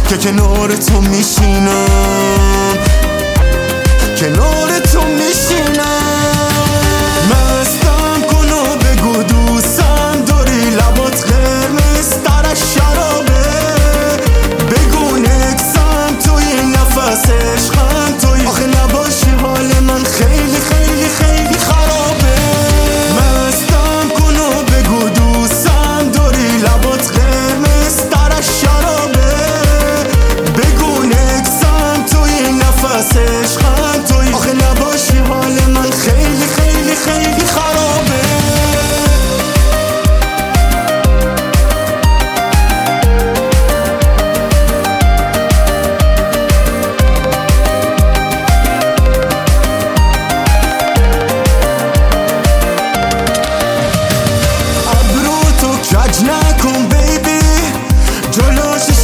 که کنار تو میشینم، کنار تو میشینم. مستم کن و بگو دوستم داری، لبات قرمز تر از شرابه. بگو نکسم توی نفس عشقم توی، آخه نباشی حال من خیلی خیلی خیلی خرابه. مستم کن و بگو دوستم داری، لبات قرمز تر از شرابه. بگو نکسم توی نفس عشقم توی، آخه نباشی حال من خیلی خیلی خیلی خرابه. ابرو تو کج نکن بیبی، جلوش